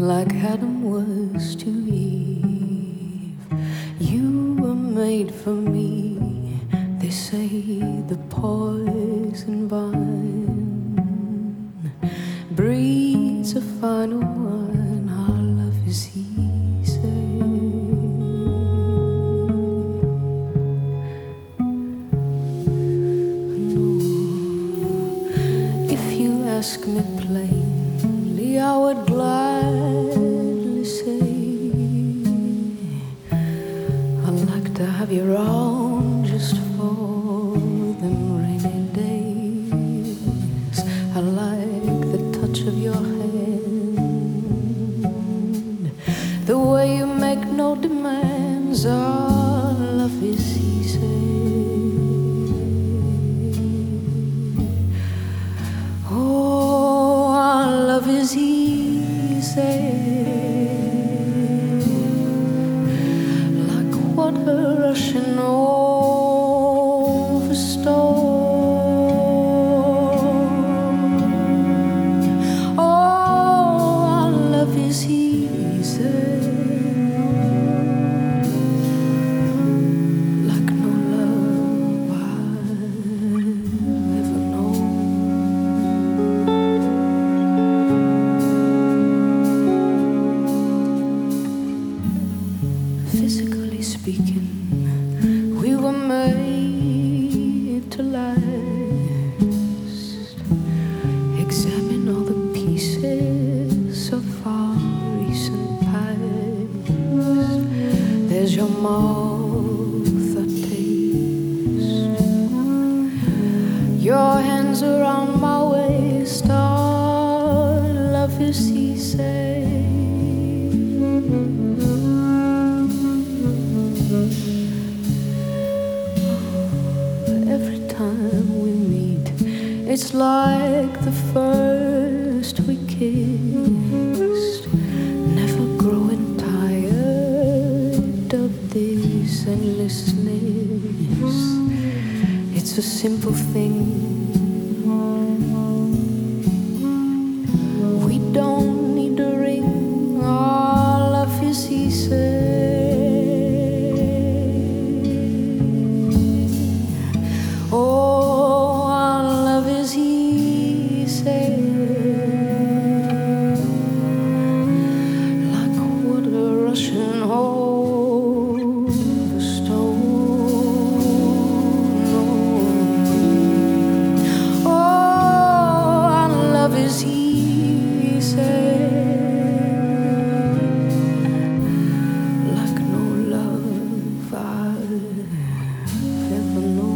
like Adam was to Eve. You were made for me, they say, the poison vine breeds a finer wine. Our love is easy. No, if you ask me plainly, I would gladly say I'd like to have your arm just for them rainy days. I like the touch of your hand, the way you make no demands. Our love is easy. Oh, our love is easy, like water rushing over stone. Oh, our love is easy, like no love I've ever known. Physically speaking, we were made to last. Examine all the pieces of our recent past. There's your mouth that tastes, your hands around my waist. Our love is easy. Every time we meet, it's like the first we kissed. Never growing tired of this endlessness. It's a simple thing. We don't need a ring. Our love is easy. Oh, our love is easy, like water rushing over stone. Oh, our love is easy, like no love I've ever known.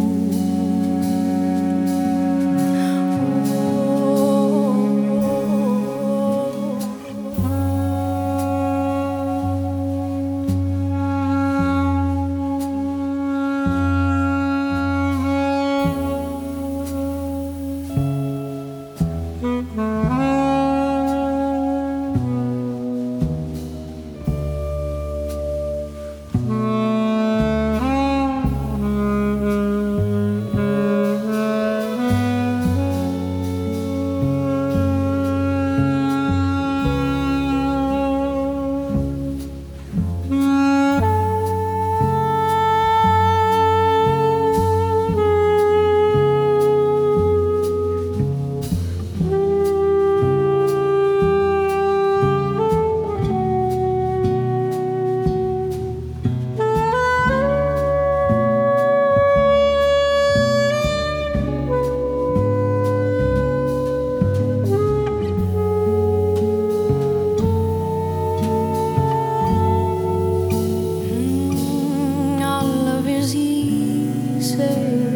Our love is easy,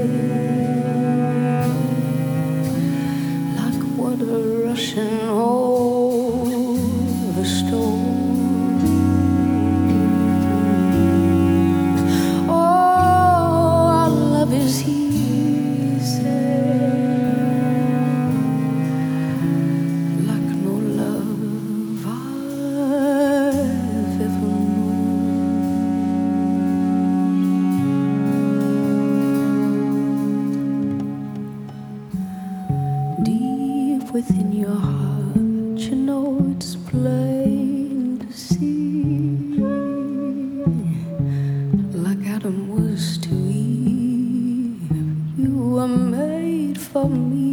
like water rushing over stone. Oh, our love is easy, like no love I've ever known. Deep within your heart, you know it's plain.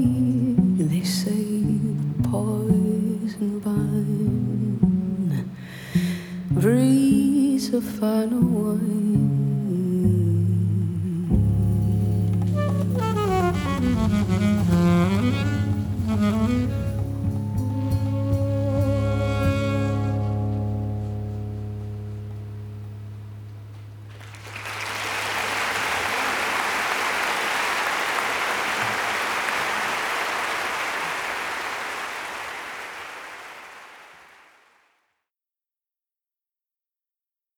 They say the poison vine breathes a final wine.